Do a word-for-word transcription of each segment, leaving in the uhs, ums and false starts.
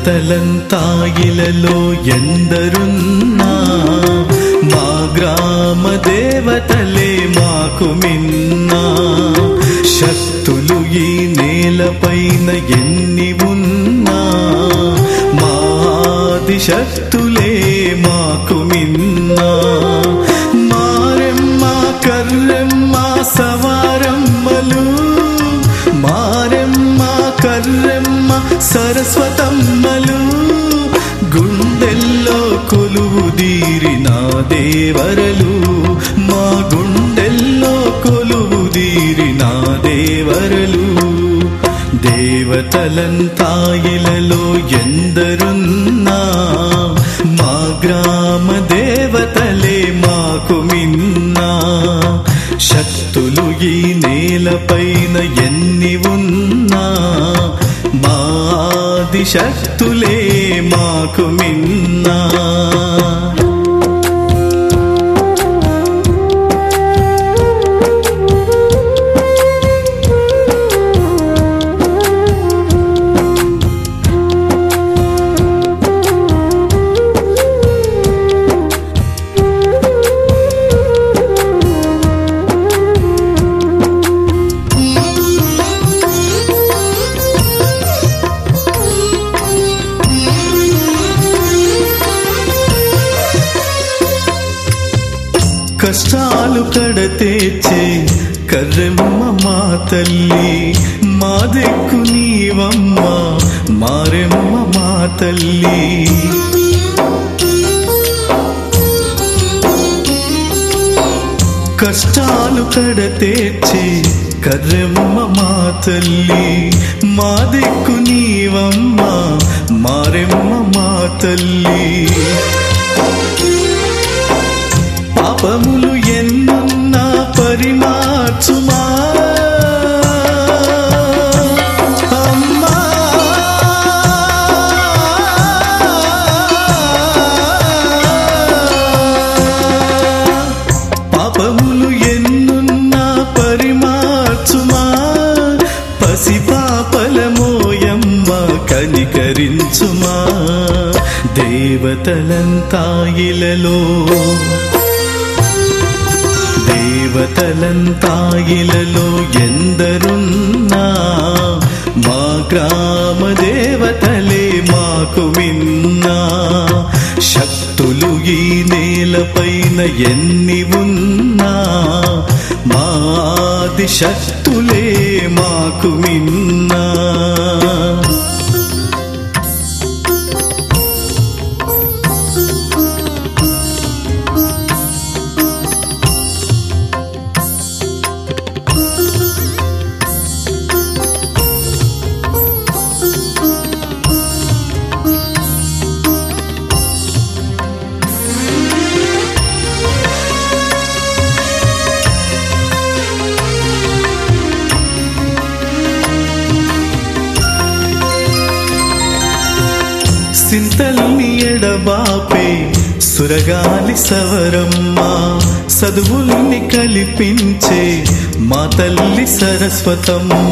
దేవతలంతాయిలలో ఎందరున్నా మా గ్రామ దేవతలే మాకు మిన్నా. శక్తులు ఈ నేలపైన ఎన్ని ఉన్నా మా ఆది శక్తులే మాకు మిన్నా. మారెమ్మ కర్రెమ్మ సవారమ్మలు, మారెమ్మ కర్రెమ్మ సరస్వతమ్మలు, గుండెల్లో కొలువుదీరిన దేవరలు, మా గుండెల్లో కొలువుదీరిన దేవరలు. దేవతలంతాయిలలో ఎందరున్నా మా గ్రామ దేవతలే మాకు మిన్నా. శక్తులు ఈ నేలపైన ఎన్ని ఉన్నా మా ఆది శక్తులే మాకు మిన్నా. కష్టాలు కడతేచే కర్రెమ్మ మా తల్లి, మా దిక్కు నీవమ్మ మారెమ్మ మా తల్లి. కష్టాలు కడతేచే కర్రెమ్మ మా తల్లి, మా దిక్కు నీవమ్మ మారెమ్మ మా తల్లి. పాపములు ఎన్నున్నా పరిమార్చుమా అమ్మా. పాపములు ఎన్నున్నా పరిమార్చుమా, పసి పాపలమోయమ్మ కనికరించుమా. దేవతలంతాయిలలో దేవతలంతాయిలలో ఎందరున్నా మా గ్రామ దేవతలే మాకు మిన్నా. శక్తులు ఈ నేలపైన ఎన్ని ఉన్నా మా ఆది శక్తులే మాకు మిన్నా. సింతల్ని ఎడబాపే సురగాలి సవరమ్మ, చదువుల్ని కల్పించే మా తల్లి సరస్వతమ్మ.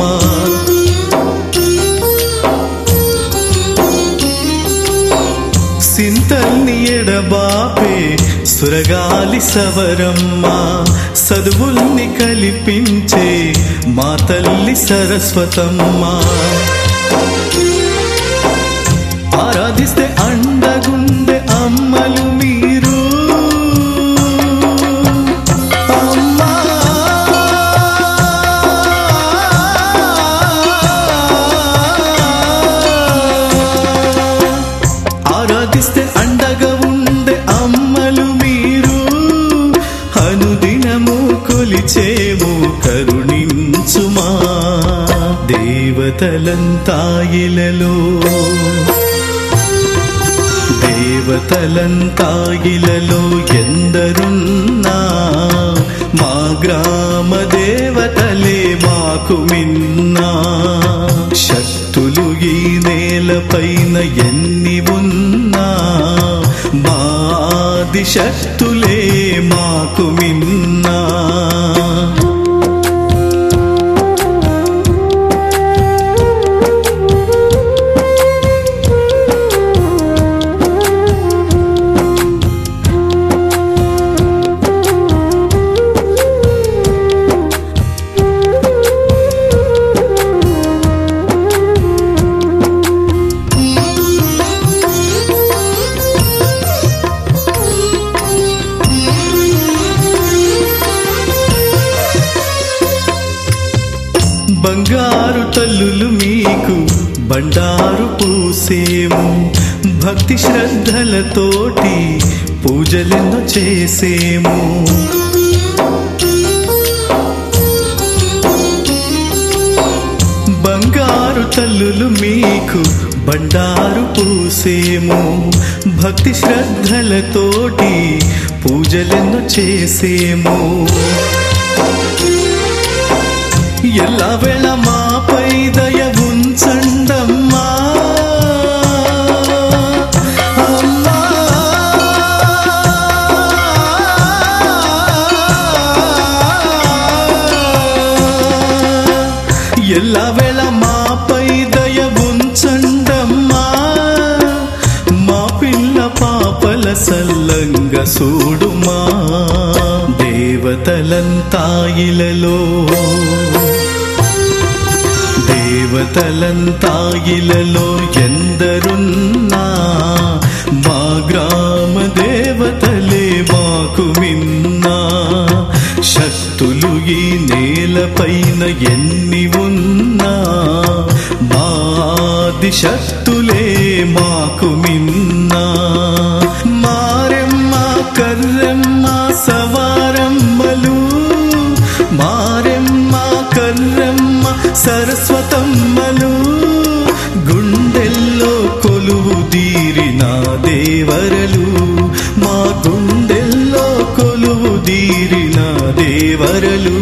సింతల్ని ఎడబాపే సురగాలి సవరమ్మ, చదువుల్ని కల్పించే మా తల్లి సరస్వతమ్మ. ఆరాధిస్తే అండగుండె అమ్మలు మీరు అమ్మా. ఆరాధిస్తే అండగా ఉండే అమ్మలు మీరు, అనుదినము కొలిచేము కరుణించుమా. దేవతలంతాయిలలో దేవతలంతాయిలలో ఎందరున్నా మా గ్రామ దేవతలే మాకు మిన్నా. శక్తులు ఈ నేలపైన ఎన్ని ఉన్నా మా ఆది శక్తులే మాకు మిన్నా. బంగారు తల్లులు మీకు బండారు పూసేము, భక్తి శ్రద్ధలతోటి పూజలెన్నో చేసేము. బంగారు తల్లులు మీకు బండారు పూసేము, భక్తి శ్రద్ధలతోటి పూజలెన్నో చేసేము. ఎల్లవేళ మాపై దయ ఉంచండమ్మా, ఎల్లవేళ మాపై దయ ఉంచండమ్మా, మా పిల్ల పాపల సల్లంగ సూడుమా. దేవతలంతా ఇలలో దేవతలంతా ఇలలో ఎందరున్నా, మా గ్రామ దేవతలే మాకు మిన్నా. శక్తులు ఈ నేలపైన ఎన్ని ఉన్నా, మా ఆది శక్తులే మాకు మిన్నా. మారెమ్మ కర్రెమ్మ సవారమ్మలు, మారెమ్మ కర్రెమ్మ సరస్వతమ్మలు, గుండెల్లో కొలువు దీరిన దేవరలు, మా గుండెల్లో కొలువు దీరిన దేవరలు.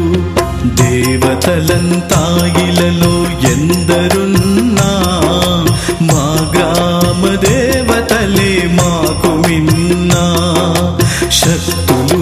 దేవతలంతా ఇలలో ఎందరున్నా, మా గ్రామ దేవతలే మాకు మిన్నా. శక్తులు